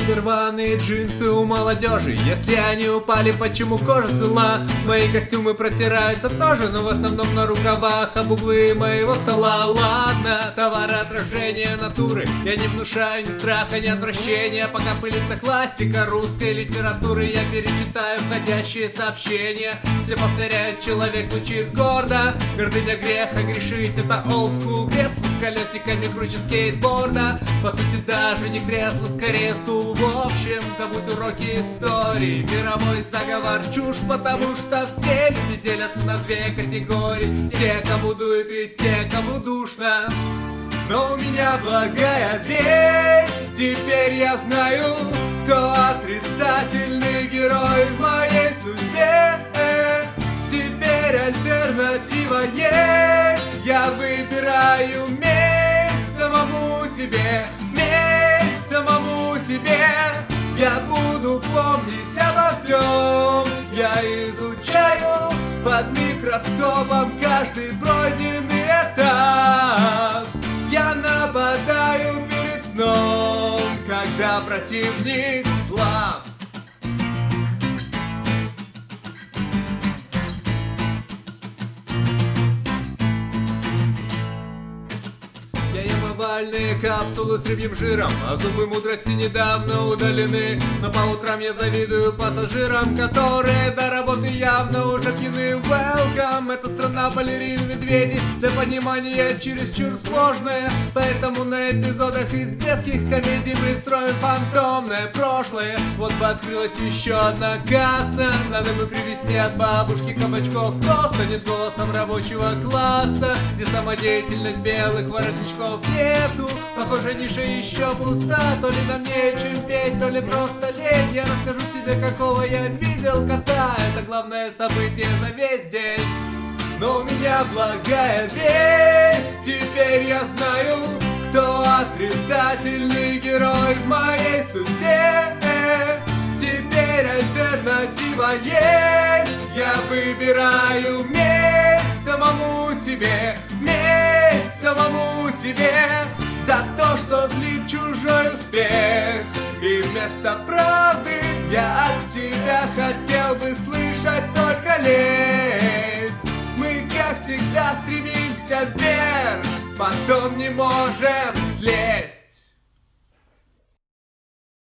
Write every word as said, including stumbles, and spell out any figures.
рваные джинсы у молодежи. Если они упали, почему кожа цела? Мои костюмы протираются тоже, но в основном на рукавах об углы моего стола. Ладно, товары отражения натуры. Я не внушаю ни страха, ни отвращения. Пока пылится классика русской литературы, я перечитаю входящие сообщения. Все повторяют, человек звучит гордо. Гордыня греха, грешить это old school. Кресло с колесиками круче скейтборда. По сути даже не кресло, скорее стул. В общем, забудь уроки истории. Мировой заговор чушь, потому что все люди делятся на две категории. Те, кому дует, и те, кому душно. Но у меня благая весть. Теперь я знаю, кто отрицательный герой в моей судьбе. Теперь альтернатива есть. Я выбираю месть самому себе. Месть самому себе. Я буду помнить обо всем. Я изучаю под микроскопом каждый пройденный этап. Я нападаю перед сном, когда противник слаб. Я ем овальные капсулы с рыбьим жиром, а зубы мудрости недавно удалены. Но по утрам я завидую пассажирам, которые до работы явно уже пьяны. Welcome, это страна балерин медведей. Для понимания чересчур сложная, поэтому на эпизодах из детских комедий мы строим фантомное прошлое. Вот бы открылась еще одна касса. Надо бы привезти от бабушки кабачков. Просто нет голосом рабочего класса, где самодеятельность белых воротничков нету. Похоже, ниша еще пуста. То ли нам нечем петь, то ли просто лень. Я расскажу тебе, какого я видел кота. Это главное событие за весь день. Но у меня благая весть. Теперь я знаю, кто отрицательный герой в моей судьбе. Теперь альтернатива есть. Я выбираю месть самому себе. Месть самому себе. За то, что злит чужой успех. И вместо правды я от тебя хотел бы слышать только лесть. Мы, как всегда, стремимся вверх, потом не можем слезть.